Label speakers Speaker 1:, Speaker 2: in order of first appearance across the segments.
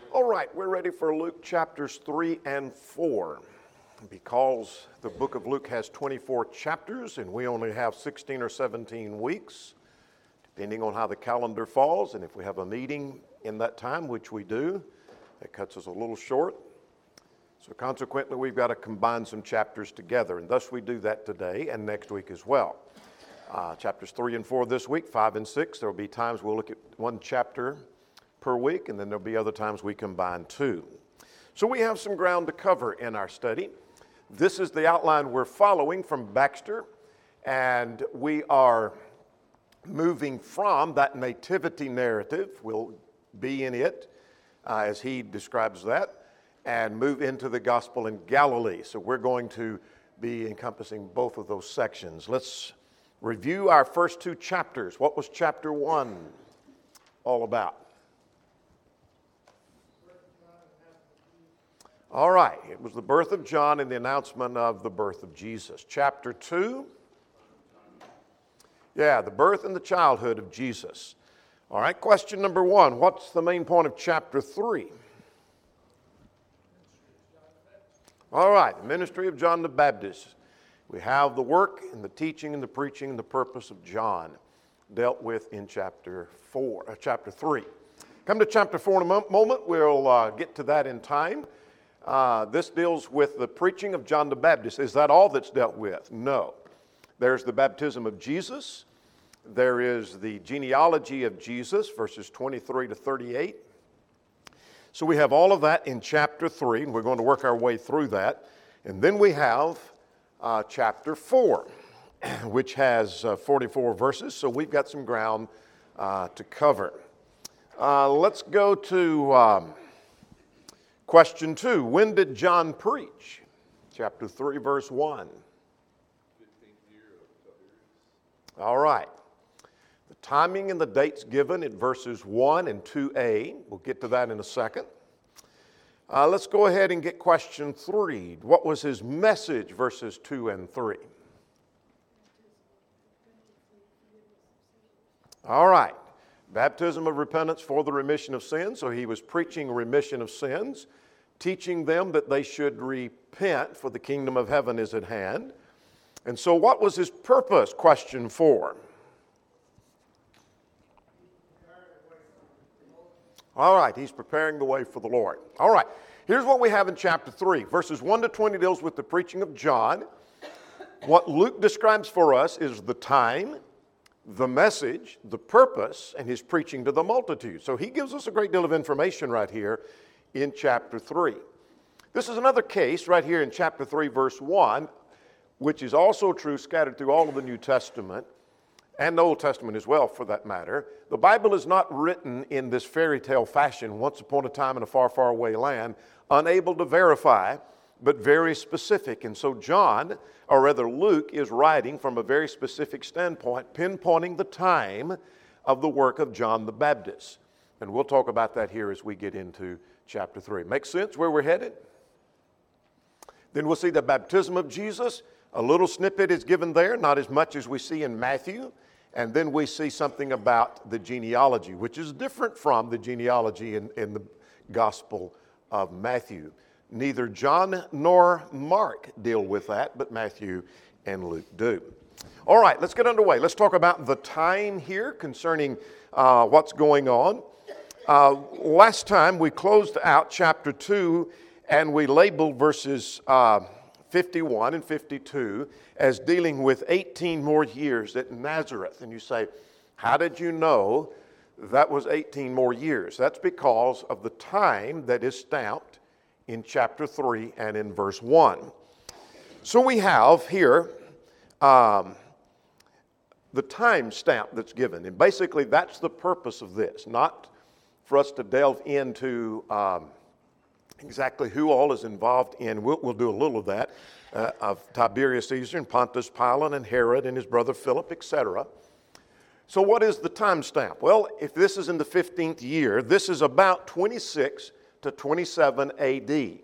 Speaker 1: All right, we're ready for Luke chapters 3 and 4. Because the book of Luke has 24 chapters and we only have 16 or 17 weeks, depending on how the calendar falls, and if we have a meeting in that time, which we do, that cuts us a little short. So consequently, we've got to combine some chapters together, and thus we do that today and next week as well. Chapters 3 and 4 this week, 5 and 6, there will be times we'll look at one chapter per week, and then there'll be other times we combine two. So we have some ground to cover in our study. This is the outline we're following from Baxter, and we are moving from that nativity narrative, we'll be in it as he describes that, and move into the gospel in Galilee. So we're going to be encompassing both of those sections. Let's review our first two chapters. What was chapter 1 all about? All right, it was the birth of John and the announcement of the birth of Jesus. Chapter 2, the birth and the childhood of Jesus. All right, question number 1, what's the main point of chapter 3? All right, the ministry of John the Baptist. We have the work and the teaching and the preaching and the purpose of John dealt with in chapter 3. Come to chapter 4 in a moment. We'll get to that in time. This deals with the preaching of John the Baptist. Is that all that's dealt with? No. There's the baptism of Jesus. There is the genealogy of Jesus, verses 23 to 38. So we have all of that in chapter 3, and we're going to work our way through that. And then we have chapter 4, which has 44 verses, so we've got some ground to cover. Let's go to question 2. When did John preach? Chapter 3, verse 1.
Speaker 2: 15th year of Tiberius.
Speaker 1: All right. The timing and the dates given in verses 1 and 2a. We'll get to that in a second. Let's go ahead and get question 3. What was his message, verses 2 and 3? All right. Baptism of repentance for the remission of sins. So he was preaching remission of sins, teaching them that they should repent, for the kingdom of heaven is at hand. And so what was his purpose? Question 4. All right, he's preparing the way for the Lord. All right, here's what we have in chapter 3. Verses 1 to 20 deals with the preaching of John. What Luke describes for us is the time, the message, the purpose, and his preaching to the multitude. So he gives us a great deal of information right here in chapter 3. This is another case right here in chapter 3, verse 1, which is also true scattered through all of the New Testament and the Old Testament as well, for that matter. The Bible is not written in this fairy tale fashion, once upon a time in a far, far away land, unable to verify, but very specific. And so John, or rather Luke, is writing from a very specific standpoint, pinpointing the time of the work of John the Baptist. And we'll talk about that here as we get into chapter 3. Makes sense where we're headed? Then we'll see the baptism of Jesus. A little snippet is given there, not as much as we see in Matthew. And then we see something about the genealogy, which is different from the genealogy in the Gospel of Matthew. Neither John nor Mark deal with that, but Matthew and Luke do. All right, let's get underway. Let's talk about the time here concerning what's going on. Last time we closed out chapter 2 and we labeled verses 51 and 52 as dealing with 18 more years at Nazareth. And you say, how did you know that was 18 more years? That's because of the time that is stamped in chapter 3 and in verse 1. So we have here the time stamp that's given. And basically that's the purpose of this, not for us to delve into exactly who all is involved in. We'll do a little of that, of Tiberius Caesar and Pontius Pilate and Herod and his brother Philip, etc. So what is the time stamp? Well, if this is in the 15th year, this is about 26 to 27 AD.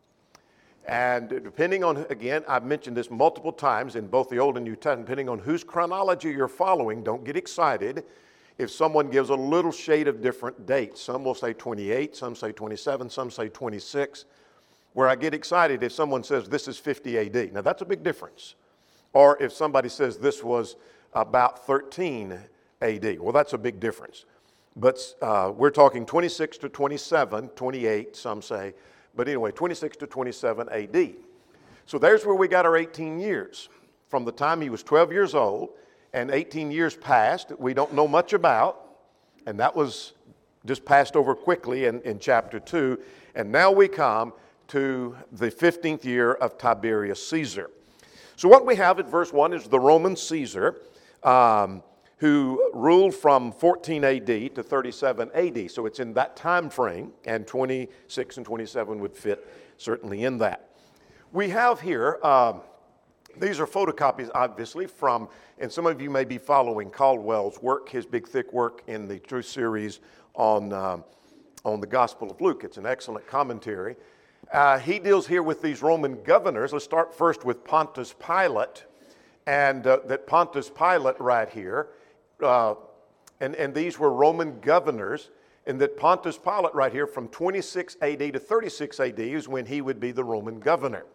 Speaker 1: And depending on, again, I've mentioned this multiple times in both the Old and New Testament, depending on whose chronology you're following, don't get excited. if someone gives a little shade of different dates. Some will say 28, some say 27, some say 26, where I get excited if someone says this is 50 AD. Now that's a big difference. Or if somebody says this was about 13 AD. Well, that's a big difference. But we're talking 26 to 27, 28, some say. But anyway, 26 to 27 AD. So there's where we got our 18 years. From the time he was 12 years old, and 18 years passed that we don't know much about, and that was just passed over quickly in chapter 2. And now we come to the 15th year of Tiberius Caesar. So what we have at verse 1 is the Roman Caesar, who ruled from 14 AD to 37 AD. So it's in that time frame, and 26 and 27 would fit certainly in that. We have here, these are photocopies obviously from, and some of you may be following Caldwell's work, his big thick work in the Truth series on the Gospel of Luke. It's an excellent commentary. He deals here with these Roman governors. Let's start first with Pontius Pilate, and that Pontius Pilate right here, and these were Roman governors, and that Pontius Pilate right here from 26 AD to 36 AD is when he would be the Roman governor.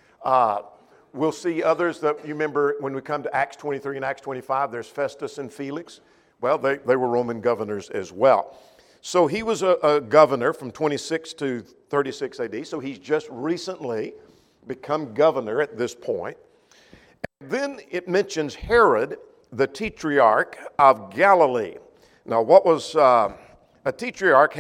Speaker 1: We'll see others that you remember when we come to Acts 23 and Acts 25, there's Festus and Felix. Well, they were Roman governors as well. So he was a governor from 26 to 36 AD, so he's just recently become governor at this point. And then it mentions Herod, the tetrarch of Galilee. Now, what was a tetrarch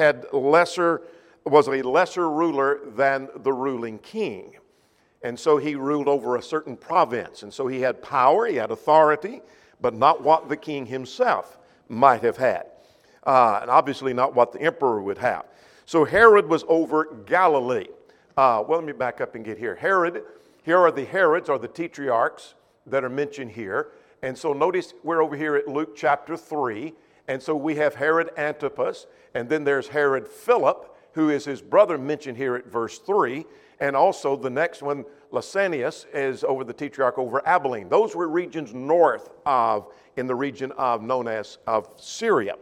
Speaker 1: was a lesser ruler than the ruling king. And so he ruled over a certain province. And so he had power, he had authority, but not what the king himself might have had. And obviously not what the emperor would have. So Herod was over Galilee. Well, let me back up and get here. Herod, here are the Herods, or the tetrarchs that are mentioned here. And so notice we're over here at Luke chapter 3. And so we have Herod Antipas, and then there's Herod Philip, who is his brother mentioned here at verse 3. And also the next one, Lysanias, is over the tetrarch over Abilene. Those were regions north of, in the region of known as of Syria.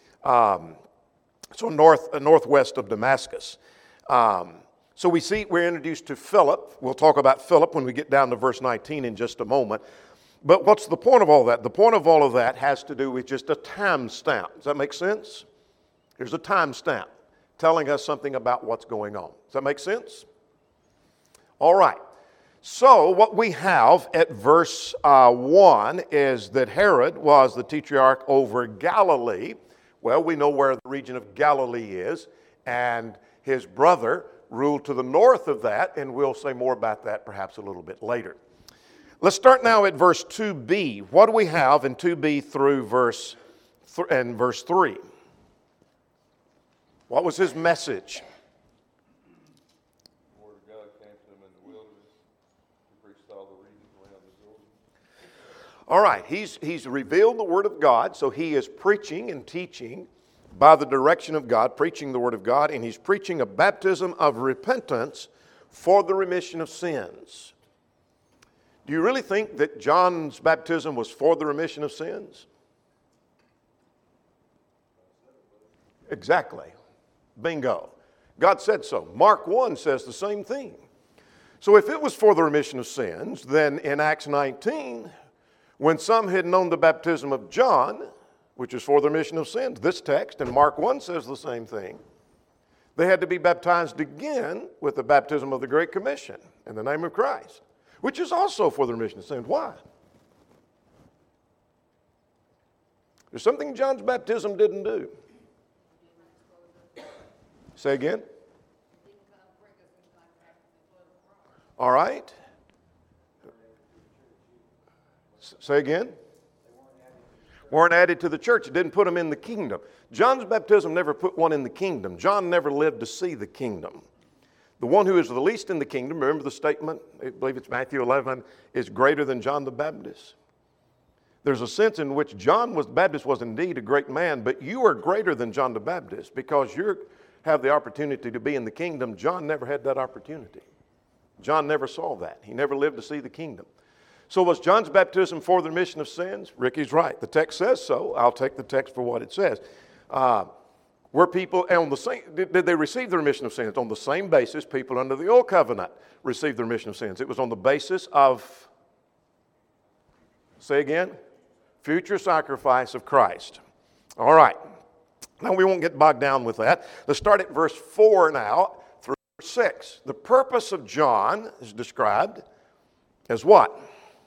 Speaker 1: So northwest of Damascus. So we see we're introduced to Philip. We'll talk about Philip when we get down to verse 19 in just a moment. But what's the point of all that? The point of all of that has to do with just a time stamp. Does that make sense? Here's a time stamp telling us something about what's going on. Does that make sense? All right. So what we have at verse 1 is that Herod was the tetrarch over Galilee. Well, we know where the region of Galilee is, and his brother ruled to the north of that, and we'll say more about that perhaps a little bit later. Let's start now at verse 2b. What do we have in 2b through verse 3? What was his message?
Speaker 2: The word of God came to them in the wilderness to preach to all the regions around the Jordan.
Speaker 1: All right, he's revealed the Word of God, so he is preaching and teaching by the direction of God, preaching the Word of God, and he's preaching a baptism of repentance for the remission of sins. Do you really think that John's baptism was for the remission of sins? Exactly. Bingo. God said so. Mark 1 says the same thing. So if it was for the remission of sins, then in Acts 19, when some had known the baptism of John, which is for the remission of sins, this text in Mark 1 says the same thing. They had to be baptized again with the baptism of the Great Commission in the name of Christ, which is also for the remission of sins. Why? There's something John's baptism didn't do. Say again? All right. Say again? Weren't added to the church. It didn't put them in the kingdom. John's baptism never put one in the kingdom. John never lived to see the kingdom. The one who is the least in the kingdom, remember the statement, I believe it's Matthew 11, is greater than John the Baptist. There's a sense in which John the Baptist was indeed a great man, but you are greater than John the Baptist because you have the opportunity to be in the kingdom. John never had that opportunity. John never saw that. He never lived to see the kingdom. So was John's baptism for the remission of sins? Ricky's right. The text says so. I'll take the text for what it says. Were people on the same, did they receive the remission of sins? On the same basis, people under the old covenant received the remission of sins. It was on the basis of, say again, future sacrifice of Christ. All right. Now we won't get bogged down with that. Let's start at verse 4 now through verse 6. The purpose of John is described as what?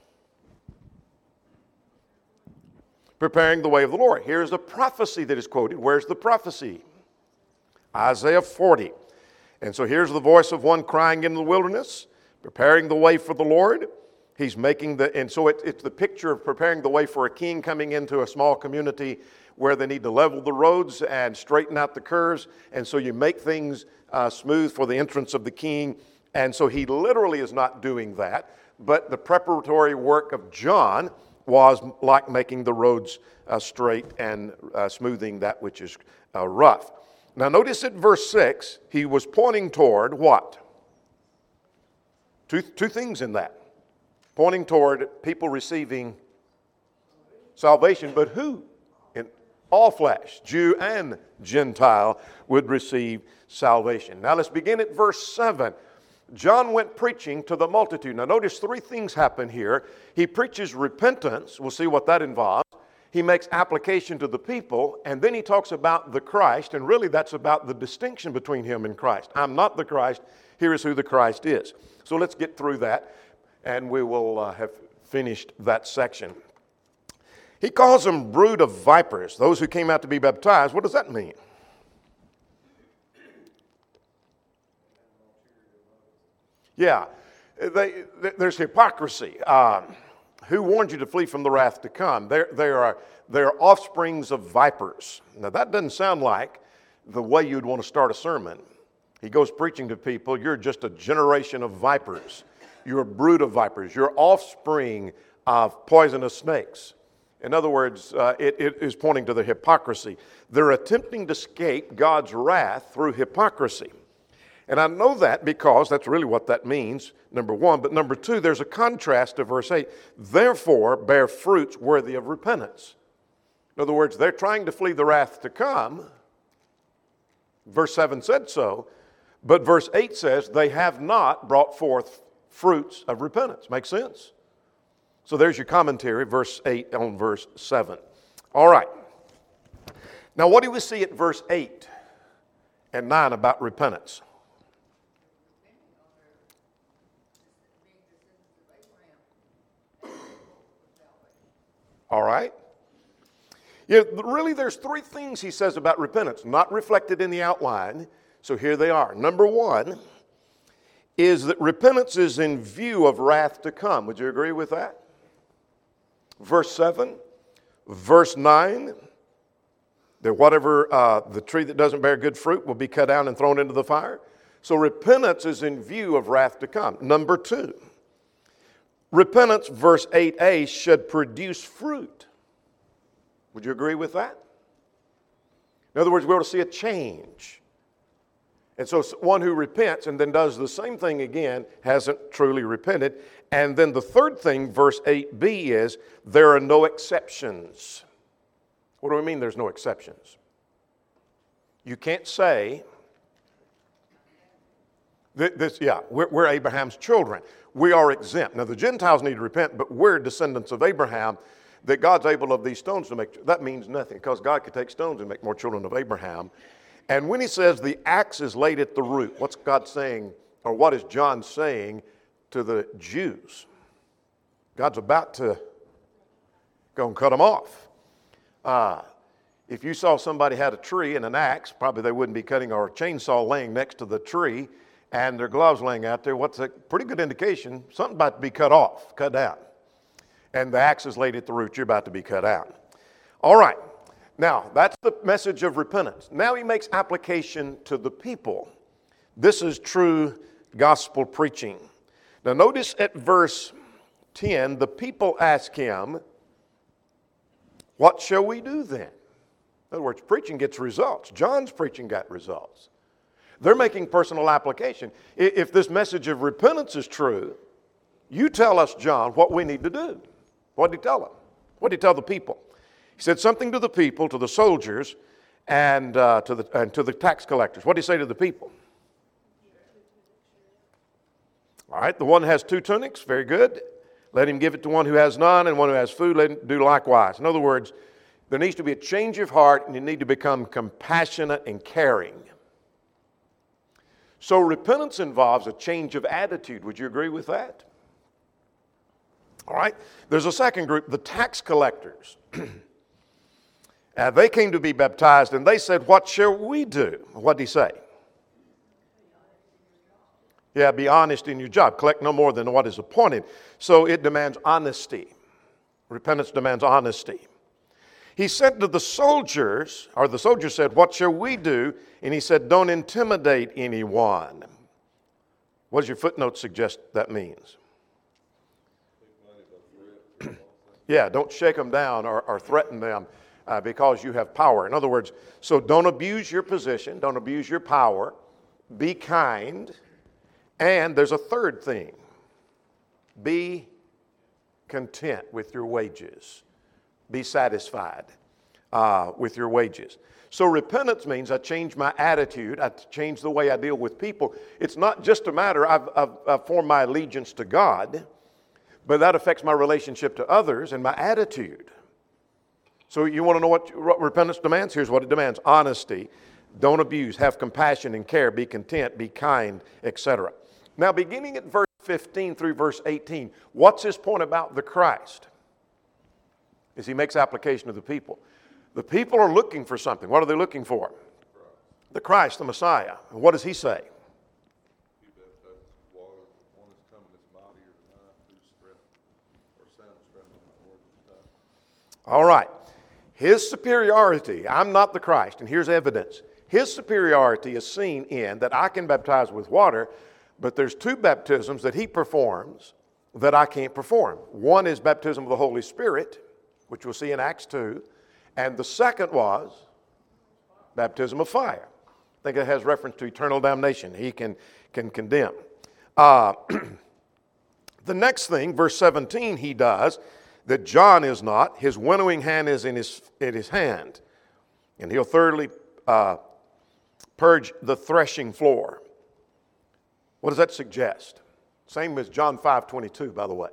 Speaker 1: Preparing the way of the Lord. Here's a prophecy that is quoted. Where's the prophecy? Isaiah 40. And so here's the voice of one crying in the wilderness, preparing the way for the Lord. He's making and so it's the picture of preparing the way for a king coming into a small community where they need to level the roads and straighten out the curves. And so you make things smooth for the entrance of the king. And so he literally is not doing that. But the preparatory work of John was like making the roads straight and smoothing that which is rough. Now notice at verse 6, he was pointing toward what? Two things in that. Pointing toward people receiving salvation, but who? In all flesh, Jew and Gentile, would receive salvation. Now let's begin at verse 7. John went preaching to the multitude. Now notice three things happen here. He preaches repentance. We'll see what that involves. He makes application to the people, and then he talks about the Christ, and really that's about the distinction between him and Christ. I'm not the Christ. Here is who the Christ is. So let's get through that, and we will have finished that section. He calls them brood of vipers, those who came out to be baptized. What does that mean? Yeah, there's hypocrisy. Who warned you to flee from the wrath to come? They are offsprings of vipers. Now that doesn't sound like the way you'd want to start a sermon. He goes preaching to people, you're just a generation of vipers. You're a brood of vipers. You're offspring of poisonous snakes. In other words, it is pointing to the hypocrisy. They're attempting to escape God's wrath through hypocrisy. And I know that because that's really what that means, number one. But number two, there's a contrast to verse 8. Therefore, bear fruits worthy of repentance. In other words, they're trying to flee the wrath to come. Verse 7 said so. But verse 8 says, they have not brought forth fruits of repentance. Makes sense? So there's your commentary, verse 8 on verse 7. All right. Now, what do we see at verse 8 and 9 about repentance? All right. Yeah, really, there's three things he says about repentance, not reflected in the outline. So here they are. Number one is that repentance is in view of wrath to come. Would you agree with that? Verse 7, verse 9, that whatever the tree that doesn't bear good fruit will be cut down and thrown into the fire. So repentance is in view of wrath to come. Number two, repentance, verse 8a, should produce fruit. Would you agree with that? In other words, we ought to see a change. And so one who repents and then does the same thing again hasn't truly repented. And then the third thing, verse 8b, is there are no exceptions. What do we mean there's no exceptions? You can't say, we're Abraham's children. We are exempt. Now the Gentiles need to repent, but we're descendants of Abraham, that God's able of these stones to make. That means nothing, because God could take stones and make more children of Abraham. And when he says the axe is laid at the root, what's God saying, or what is John saying to the Jews? God's about to go and cut them off. If you saw somebody had a tree and an axe, probably they wouldn't be cutting, or a chainsaw laying next to the tree, and their gloves laying out there, what's a pretty good indication? Something about to be cut off, cut down. And the axe is laid at the root, you're about to be cut out. All right. Now, that's the message of repentance. Now he makes application to the people. This is true gospel preaching. Now notice at verse 10, the people ask him, what shall we do then? In other words, preaching gets results. John's preaching got results. They're making personal application. If this message of repentance is true, You tell us, John, what we need to do. What did he tell them? What did he tell the people? He said something to the people, to the soldiers, and to the tax collectors. What did he say to the people? All right, the one who has 2 tunics, very good. Let him give it to one who has none, and one who has food, let him do likewise. In other words, there needs to be a change of heart, and you need to become compassionate and caring. So repentance involves a change of attitude. Would you agree with that? All right. There's a second group, the tax collectors. They came to be baptized, and they said, what shall we do? What did he say? Yeah, be honest in your job. Collect no more than what is appointed. So it demands honesty. Repentance demands honesty. He said to the soldiers, or the soldiers said, what shall we do? And he said, don't intimidate anyone. What does your footnote suggest that means? Yeah, don't shake them down or threaten them because you have power. In other words, so don't abuse your position, don't abuse your power, be kind, and there's a third thing. Be content with your wages. Be satisfied with your wages. So repentance means I change my attitude. I change the way I deal with people. It's not just a matter I've formed my allegiance to God, but that affects my relationship to others and my attitude. So you want to know what repentance demands? Here's what it demands. Honesty. Don't abuse. Have compassion and care. Be content. Be kind, etc. Now beginning at verse 15 through verse 18, what's his point about the Christ? As he makes application to the people. The people are looking for something. What are they looking for? The Christ, the Messiah. And what does he say?
Speaker 2: He baptizes with water. One is coming that's mightier than I, whose strength or sound strength in my word of time.
Speaker 1: All right. His superiority, I'm not the Christ, and here's evidence. His superiority is seen in that I can baptize with water, but there's 2 baptisms that he performs that I can't perform. One is baptism of the Holy Spirit, which we'll see in Acts 2, and the second was baptism of fire. I think it has reference to eternal damnation. He can condemn. The next thing, verse 17, he does, that John is not. His winnowing hand is in his hand. And he'll thoroughly purge the threshing floor. What does that suggest? Same as John 5:22, by the way.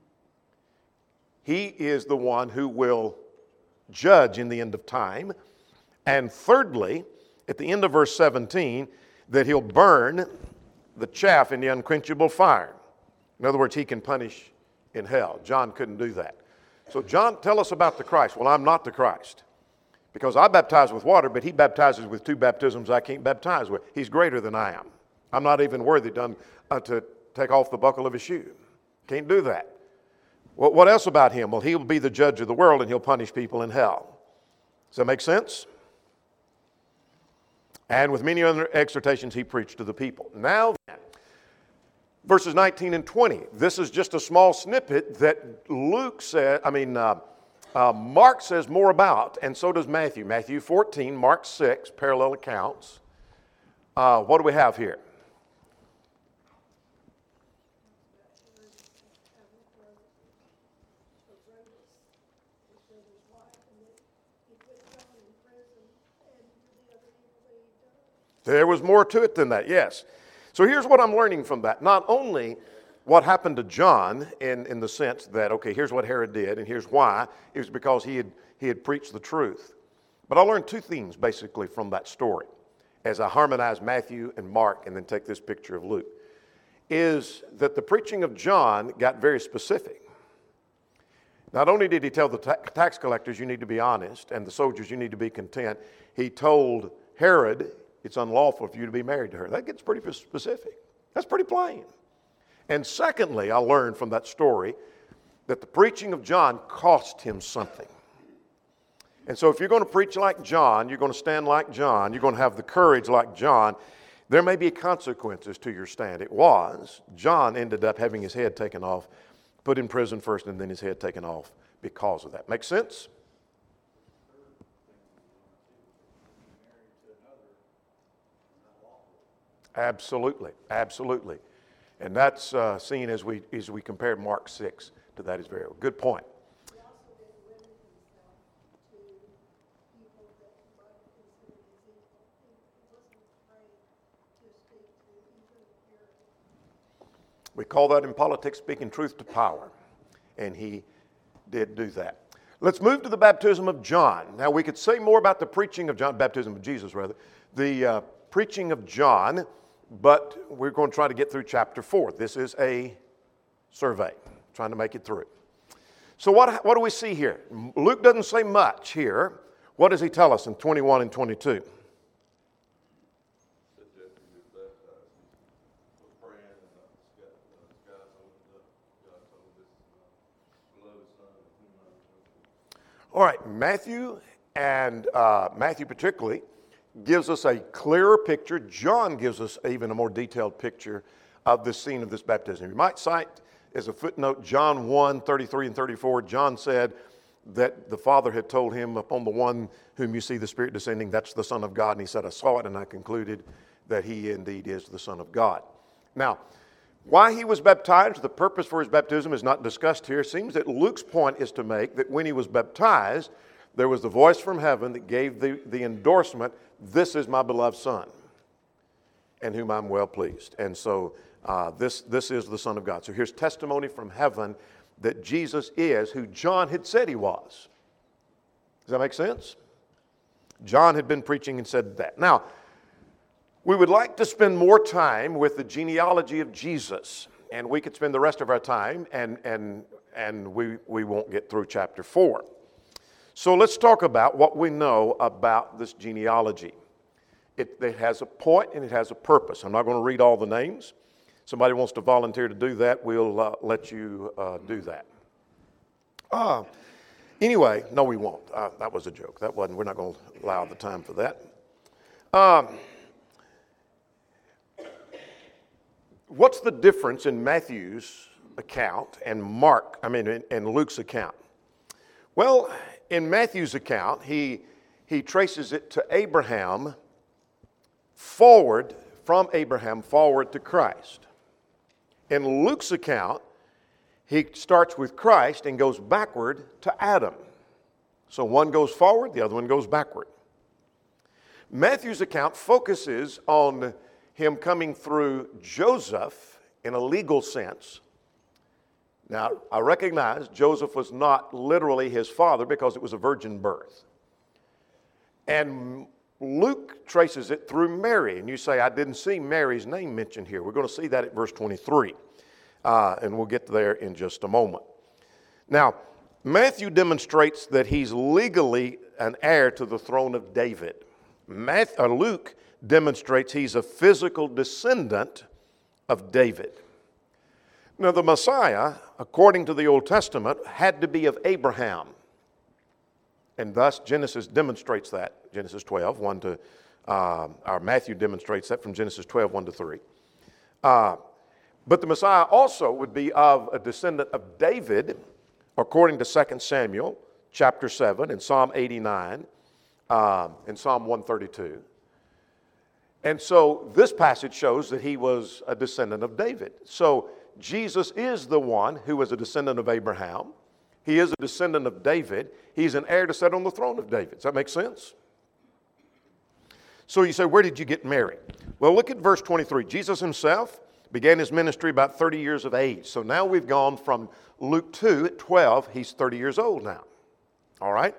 Speaker 1: He is the one who will judge in the end of time. And thirdly, at the end of verse 17, that he'll burn the chaff in the unquenchable fire. In other words, he can punish in hell. John couldn't do that. So John, tell us about the Christ. Well, I'm not the Christ. Because I baptize with water, but he baptizes with 2 baptisms I can't baptize with. He's greater than I am. I'm not even worthy to take off the buckle of his shoe. Can't do that. Well, what else about him? Well, he'll be the judge of the world and he'll punish people in hell. Does that make sense? And with many other exhortations he preached to the people. Now then, verses 19 and 20. This is just a small snippet that Mark says more about, and so does Matthew. Matthew 14, Mark 6, parallel accounts. What do we have here? There was more to it than that, yes. So here's what I'm learning from that. Not only what happened to John in the sense that, okay, here's what Herod did and here's why. It was because he had preached the truth. But I learned 2 things basically from that story as I harmonize Matthew and Mark and then take this picture of Luke, is that the preaching of John got very specific. Not only did he tell the tax collectors, you need to be honest, and the soldiers, you need to be content, he told Herod, it's unlawful for you to be married to her. That gets pretty specific. That's pretty plain. And secondly, I learned from that story that the preaching of John cost him something. And so if you're going to preach like John, you're going to stand like John, you're going to have the courage like John, there may be consequences to your stand. It was. John ended up having his head taken off, put in prison first, and then his head taken off because of that. Make sense? Absolutely, absolutely. And that's seen as we compare Mark 6 to that as very good point.
Speaker 3: He also did limit himself to people that might have considered as evil. He wasn't afraid to speak to even pure.
Speaker 1: We call that in politics speaking truth to power. And he did do that. Let's move to the baptism of John. Now, we could say more about the preaching of John, baptism of Jesus, rather, the preaching of John, but we're going to try to get through chapter 4. This is a survey, trying to make it through. So what do we see here? Luke doesn't say much here. What does he tell us in 21 and 22? All right, Matthew, and Matthew particularly, gives us a clearer picture. John gives us even a more detailed picture of the scene of this baptism. You might cite as a footnote John 1, 33 and 34. John said that the Father had told him, upon the one whom you see the Spirit descending, that's the Son of God. And he said, I saw it and I concluded that he indeed is the Son of God. Now, why he was baptized, the purpose for his baptism is not discussed here. It seems that Luke's point is to make that when he was baptized, there was the voice from heaven that gave the endorsement, this is my beloved Son, in whom I'm well pleased. And so this is the Son of God. So here's testimony from heaven that Jesus is who John had said he was. Does that make sense? John had been preaching and said that. Now, we would like to spend more time with the genealogy of Jesus, and we could spend the rest of our time, and we won't get through chapter 4. So let's talk about what we know about this genealogy. It has a point and it has a purpose. I'm not going to read all the names. Somebody wants to volunteer to do that, we'll let you do that. Anyway, no, we won't. That was a joke. We're not going to allow the time for that. What's the difference in Matthew's account and and Luke's account? Well, in Matthew's account, he traces it to Abraham, from Abraham forward to Christ. In Luke's account, he starts with Christ and goes backward to Adam. So one goes forward, the other one goes backward. Matthew's account focuses on him coming through Joseph in a legal sense. Now, I recognize Joseph was not literally his father because it was a virgin birth. And Luke traces it through Mary. And you say, I didn't see Mary's name mentioned here. We're going to see that at verse 23. And we'll get there in just a moment. Now, Matthew demonstrates that he's legally an heir to the throne of David. Luke demonstrates he's a physical descendant of David. Now, the Messiah, according to the Old Testament, had to be of Abraham. And thus, Genesis demonstrates that. Genesis 12, 1 to, Matthew demonstrates that from Genesis 12, 1 to 3. But the Messiah also would be of a descendant of David, according to 2 Samuel, chapter 7, and Psalm 89, and Psalm 132. And so this passage shows that he was a descendant of David. So Jesus is the one who was a descendant of Abraham. He is a descendant of David. He's an heir to sit on the throne of David. Does that make sense? So you say, where did you get Mary? Well, look at verse 23. Jesus himself began his ministry about 30 years of age. So now we've gone from Luke 2 at 12. He's 30 years old now. All right?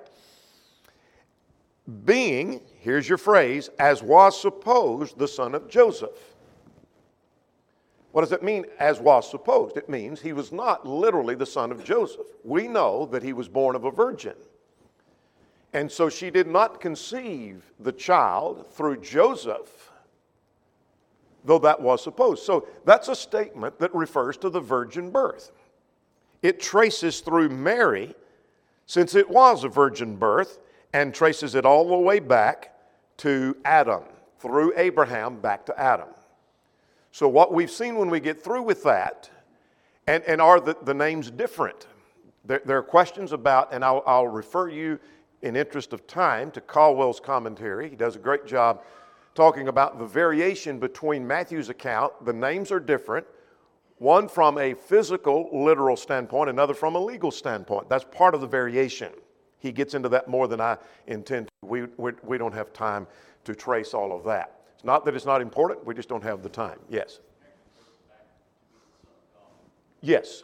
Speaker 1: Being, here's your phrase, as was supposed, the son of Joseph. What does it mean, as was supposed? It means he was not literally the son of Joseph. We know that he was born of a virgin. And so she did not conceive the child through Joseph, though that was supposed. So that's a statement that refers to the virgin birth. It traces through Mary, since it was a virgin birth, and traces it all the way back to Adam, through Abraham back to Adam. So what we've seen when we get through with that, and are the names different? There are questions about, and I'll refer you in interest of time to Caldwell's commentary. He does a great job talking about the variation between Matthew's account. The names are different. One from a physical, literal standpoint, another from a legal standpoint. That's part of the variation. He gets into that more than I intend to. We don't have time to trace all of that. It's not that it's not important, we just don't have the time. Yes? Yes.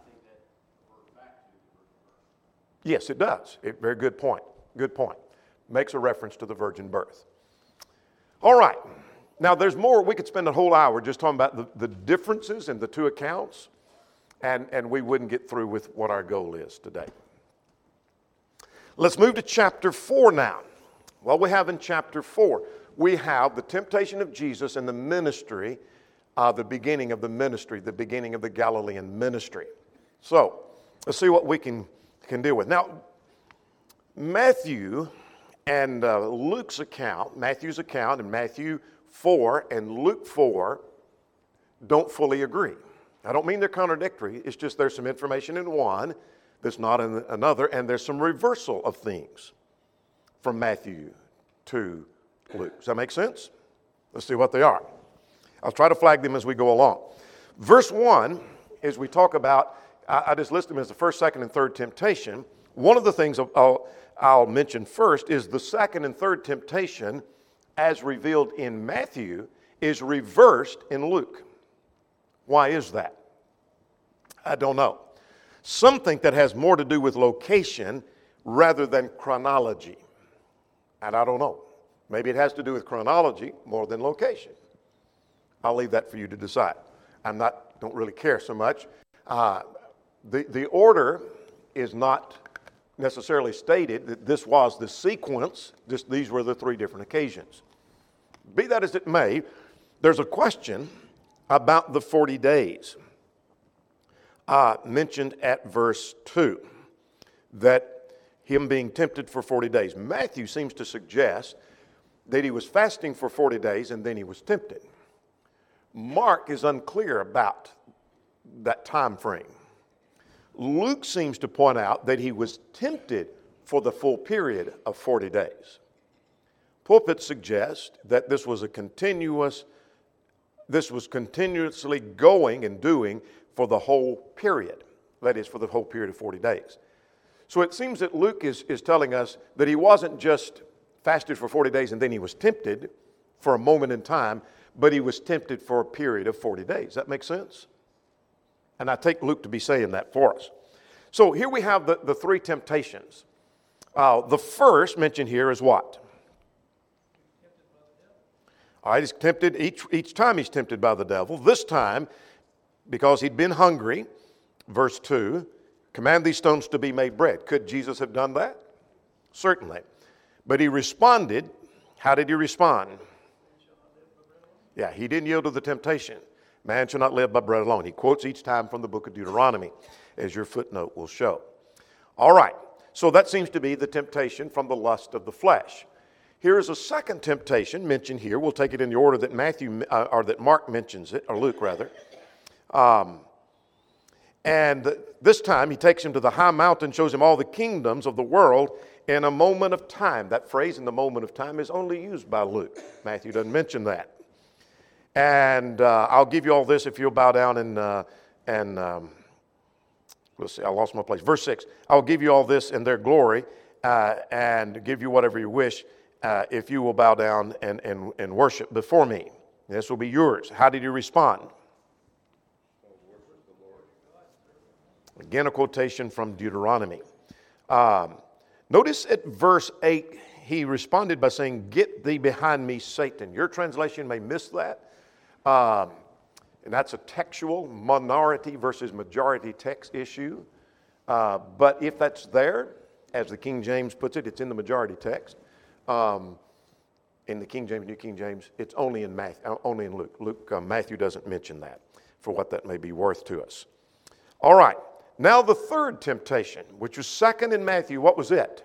Speaker 1: Yes, it does. Very good point. Good point. Makes a reference to the virgin birth. All right. Now, there's more. We could spend a whole hour just talking about the differences in the two accounts, and we wouldn't get through with what our goal is today. Let's move to chapter 4 now. What we have in chapter 4, we have the temptation of Jesus and the ministry, the beginning of the ministry, the beginning of the Galilean ministry. So, let's see what we can deal with. Now, Matthew and Luke's account, Matthew's account and Matthew 4 and Luke 4 don't fully agree. I don't mean they're contradictory. It's just there's some information in one that's not in another, and there's some reversal of things from Matthew to Luke. Does that make sense? Let's see what they are. I'll try to flag them as we go along. Verse 1, as we talk about, I just list them as the first, second, and third temptation. One of the things I'll mention first is the second and third temptation, as revealed in Matthew, is reversed in Luke. Why is that? I don't know. Some think that has more to do with location rather than chronology. And I don't know. Maybe it has to do with chronology more than location. I'll leave that for you to decide. Don't really care so much. The order is not necessarily stated that this was the sequence. These were the three different occasions. Be that as it may, there's a question about the 40 days mentioned at verse 2, that him being tempted for 40 days. Matthew seems to suggest that he was fasting for 40 days and then he was tempted. Mark is unclear about that time frame. Luke seems to point out that he was tempted for the full period of 40 days. Pulpit suggests that this was continuously going and doing for the whole period. That is, for the whole period of 40 days. So it seems that Luke is telling us that he wasn't just fasted for 40 days and then he was tempted for a moment in time, but he was tempted for a period of 40 days. That makes sense? And I take Luke to be saying that for us. So here we have the three temptations. The first mentioned here is what? All right, he's tempted, each time he's tempted by the devil. This time, because he'd been hungry, verse 2, command these stones to be made bread. Could Jesus have done that? Certainly. But he responded. How did he respond? Yeah, he didn't yield to the temptation. Man shall not live by bread alone. He quotes each time from the book of Deuteronomy, as your footnote will show. All right, so that seems to be the temptation from the lust of the flesh. Here is a second temptation mentioned here. We'll take it in the order that that Mark mentions it, or Luke rather. And this time he takes him to the high mountain, shows him all the kingdoms of the world in a moment of time. That phrase, in the moment of time, is only used by Luke. Matthew doesn't mention that. And I'll give you all this if you'll bow down and let's see, I lost my place. Verse 6, I'll give you all this in their glory and give you whatever you wish if you will bow down and worship before me. This will be yours. How did you respond? Again, a quotation from Deuteronomy. Notice at verse 8, he responded by saying, "Get thee behind me, Satan." Your translation may miss that. And that's a textual minority versus majority text issue. But if that's there, as the King James puts it, it's in the majority text. In the King James, New King James, it's only in Luke. Matthew doesn't mention that, for what that may be worth to us. All right. Now the third temptation, which was second in Matthew, what was it?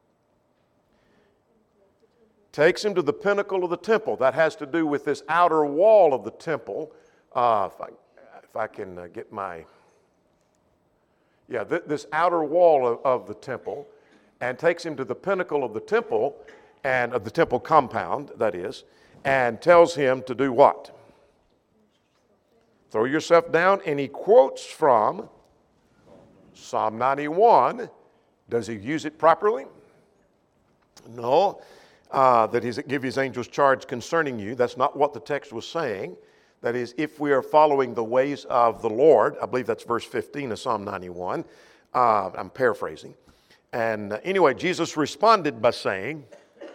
Speaker 1: Takes him to the pinnacle of the temple. That has to do with this outer wall of the temple. If I can get my... Yeah, this outer wall of the temple, and takes him to the pinnacle of the temple, and of the temple compound, that is, and tells him to do what? Throw yourself down, and he quotes from Psalm 91. Does he use it properly? No. That he's give his angels charge concerning you. That's not what the text was saying. That is, if we are following the ways of the Lord, I believe that's verse 15 of Psalm 91. I'm paraphrasing. And anyway, Jesus responded by saying,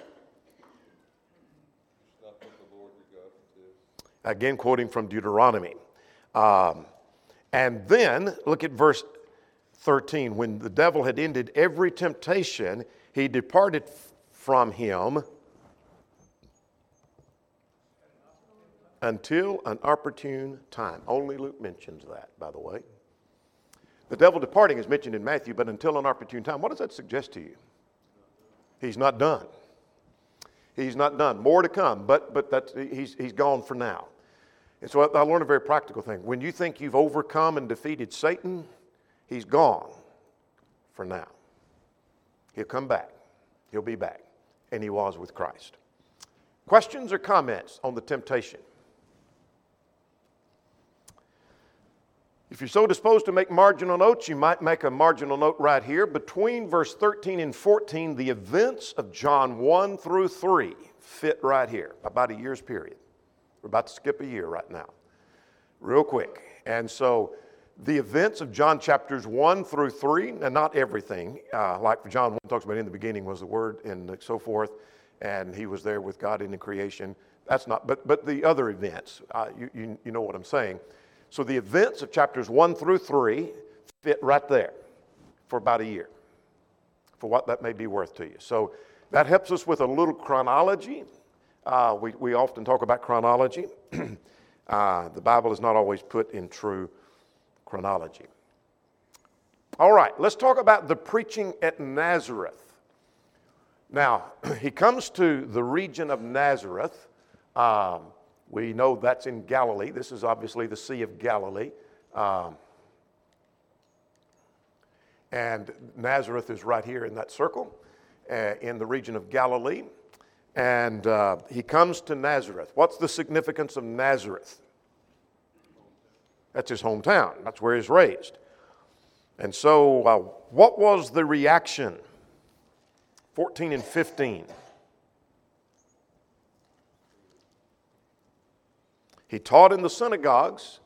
Speaker 2: Not what the Lord your God is.
Speaker 1: again quoting from Deuteronomy. And then, look at verse 13. When the devil had ended every temptation, he departed from him until an opportune time. Only Luke mentions that, by the way. The devil departing is mentioned in Matthew, but until an opportune time. What does that suggest to you? He's not done. He's not done. More to come, but that's, he's gone for now. And so I learned a very practical thing. When you think you've overcome and defeated Satan, he's gone for now. He'll come back. He'll be back. And he was with Christ. Questions or comments on the temptation? If you're so disposed to make marginal notes, you might make a marginal note right here. Between verse 13 and 14, the events of John 1 through 3 fit right here, about a year's period. We're about to skip a year right now, real quick. And so the events of John chapters 1 through 3, and not everything, like John 1 talks about in the beginning was the Word and so forth, and he was there with God in the creation. That's not, but the other events, you know what I'm saying. So the events of chapters 1 through 3 fit right there for about a year, for what that may be worth to you. So that helps us with a little chronology. We often talk about chronology. The Bible is not always put in true chronology. All right, let's talk about the preaching at Nazareth. Now, he comes to the region of Nazareth. We know that's in Galilee. This is obviously the Sea of Galilee. And Nazareth is right here in that circle, in the region of Galilee. And he comes to Nazareth. What's the significance of Nazareth? That's his hometown. That's where he's raised. And so what was the reaction? 14 and 15. He taught in the synagogues.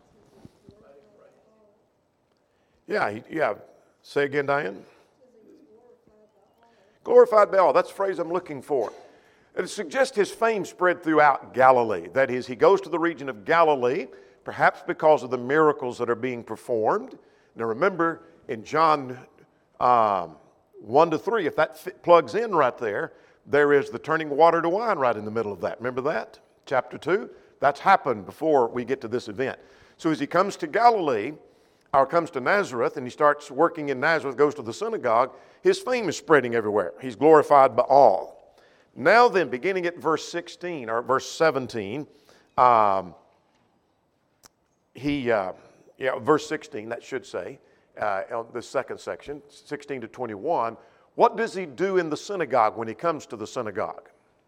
Speaker 1: Yeah. Say again, Diane. Glorified by all. That's the phrase I'm looking for. It suggests his fame spread throughout Galilee. That is, he goes to the region of Galilee, perhaps because of the miracles that are being performed. Now remember, in John 1 to 3, if that plugs in right there, there is the turning water to wine right in the middle of that. Remember that? Chapter 2? That's happened before we get to this event. So as he comes to Galilee, or comes to Nazareth, and he starts working in Nazareth, goes to the synagogue, his fame is spreading everywhere. He's glorified by all. Now then, beginning at verse 16, or verse 17, verse 16, that should say, the second section, 16 to 21, what does he do in the synagogue when he comes to the synagogue?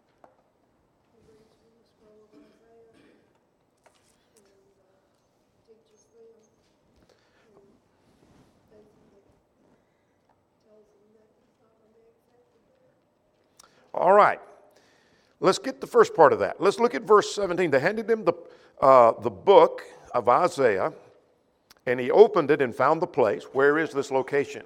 Speaker 1: All right, let's get the first part of that. Let's look at verse 17. They handed him the book of Isaiah, and he opened it and found the place. Where is this location?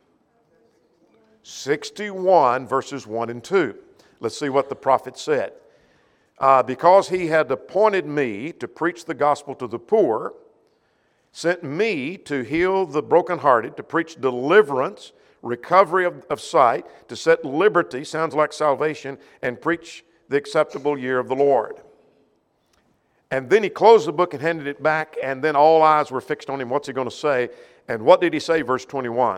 Speaker 1: 61 verses 1 and 2. Let's see what the prophet said. Because he had appointed me to preach the gospel to the poor, sent me to heal the brokenhearted, to preach deliverance, recovery of sight, to set liberty, sounds like salvation, and preach the acceptable year of the Lord. And then he closed the book and handed it back, and then all eyes were fixed on him. What's he going to say? And what did he say, verse 21?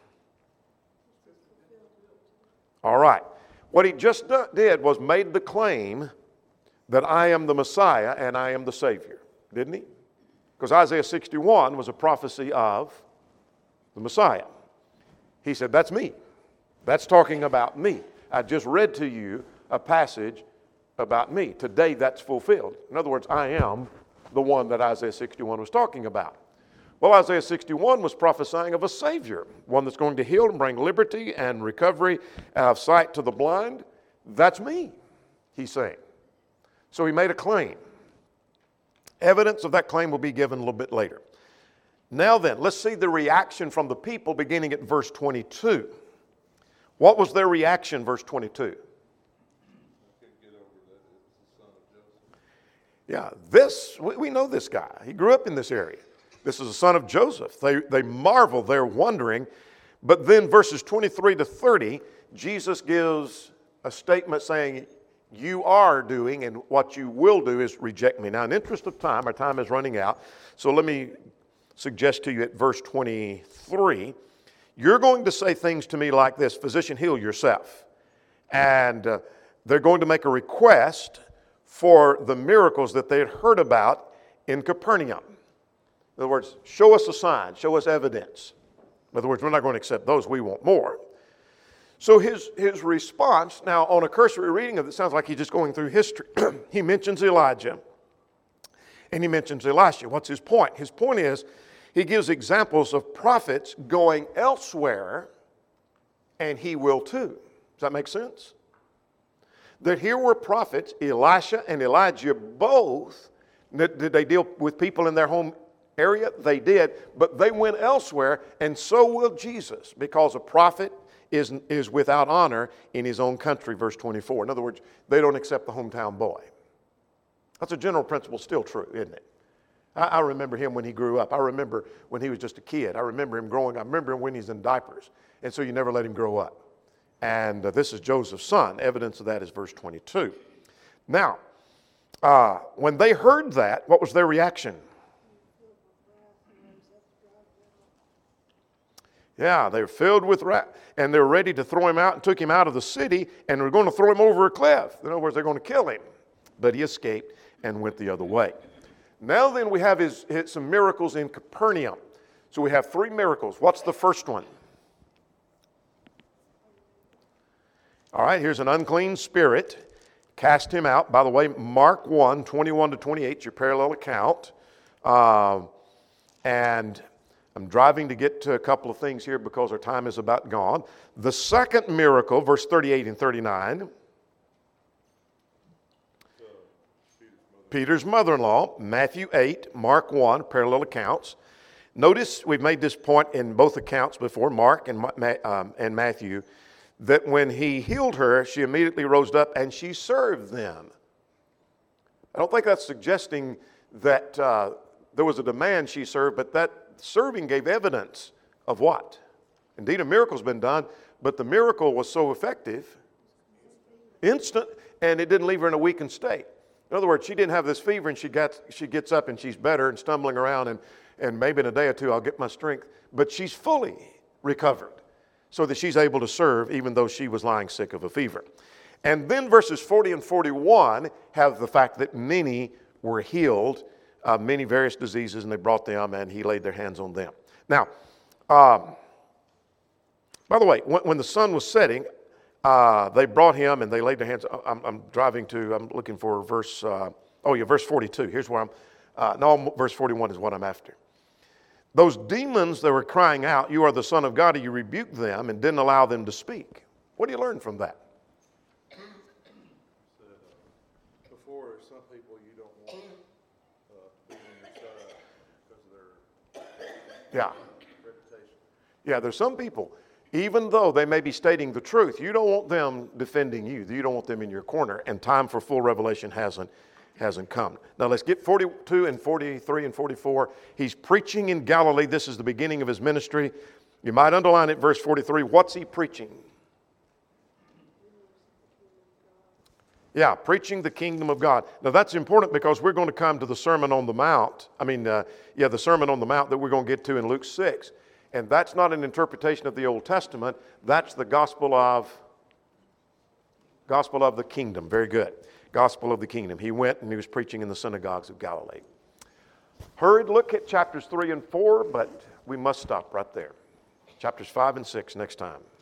Speaker 1: All right. What he just did was made the claim that I am the Messiah and I am the Savior, didn't he? Because Isaiah 61 was a prophecy of the Messiah. He said, that's me. That's talking about me. I just read to you a passage about me. Today that's fulfilled. In other words, I am the one that Isaiah 61 was talking about. Well, Isaiah 61 was prophesying of a Savior, one that's going to heal and bring liberty and recovery of sight to the blind. That's me, he's saying. So he made a claim. Evidence of that claim will be given a little bit later. Now then, let's see the reaction from the people beginning at verse 22. What was their reaction, verse 22? Yeah, we know this guy. He grew up in this area. This is the son of Joseph. They marvel, they're wondering. But then verses 23 to 30, Jesus gives a statement saying, you are doing and what you will do is reject me. Now, in the interest of time, our time is running out. So let me suggest to you at verse 23, you're going to say things to me like this, physician, heal yourself. And they're going to make a request for the miracles that they had heard about in Capernaum. In other words, show us a sign, show us evidence. In other words, we're not going to accept those, we want more. So his response, now on a cursory reading of it, sounds like he's just going through history. He mentions Elijah and he mentions Elisha. What's his point? His point is he gives examples of prophets going elsewhere and he will too. Does that make sense? That here were prophets, Elisha and Elijah both. Did they deal with people in their home area? They did, but they went elsewhere, and so will Jesus, because a prophet is without honor in his own country, verse 24. In other words, they don't accept the hometown boy. That's a general principle, still true, isn't it? I remember him when he grew up. I remember when he was just a kid. I remember him growing up. I remember him when he's in diapers, and so you never let him grow up. And this is Joseph's son. Evidence of that is verse 22. Now, when they heard that, what was their reaction? Yeah, they were filled with wrath, and they were ready to throw him out and took him out of the city, and were going to throw him over a cliff. In other words, they're going to kill him. But he escaped and went the other way. Now then, we have some miracles in Capernaum. So we have 3 miracles. What's the first one? All right, here's an unclean spirit. Cast him out. By the way, Mark 1, 21 to 28, your parallel account. And I'm driving to get to a couple of things here because our time is about gone. The second miracle, verse 38 and 39. Peter's mother-in-law, Matthew 8, Mark 1, parallel accounts. Notice we've made this point in both accounts before, Mark and Matthew, that when he healed her, she immediately rose up and she served them. I don't think that's suggesting that there was a demand she served, but that serving gave evidence of what? Indeed, a miracle's been done, but the miracle was so effective, instant, and it didn't leave her in a weakened state. In other words, she didn't have this fever and she gets up and she's better and stumbling around and maybe in a day or two I'll get my strength. But she's fully recovered so that she's able to serve even though she was lying sick of a fever. And then verses 40 and 41 have the fact that many were healed, many various diseases, and they brought them and he laid their hands on them. Now, by the way, when the sun was setting, they brought him and they laid their hands. I'm looking for verse, verse 42. Here's where verse 41 is what I'm after. Those demons that were crying out, "You are the Son of God," you rebuked them and didn't allow them to speak. What do you learn from that?
Speaker 2: Before, some people you don't want to be on your side because of their reputation.
Speaker 1: Yeah, there's some people, even though they may be stating the truth, you don't want them defending you. You don't want them in your corner, and time for full revelation hasn't come. Now let's get 42 and 43 and 44. He's preaching in Galilee. This is the beginning of his ministry. You might underline it, verse 43. What's he preaching? Yeah, preaching the kingdom of God. Now that's important because we're going to come to the Sermon on the Mount. The Sermon on the Mount that we're going to get to in Luke 6. And that's not an interpretation of the Old Testament. That's the gospel of the kingdom. Very good. Gospel of the kingdom. He went and he was preaching in the synagogues of Galilee. Hurried look at chapters 3 and 4, but we must stop right there. Chapters 5 and 6 next time.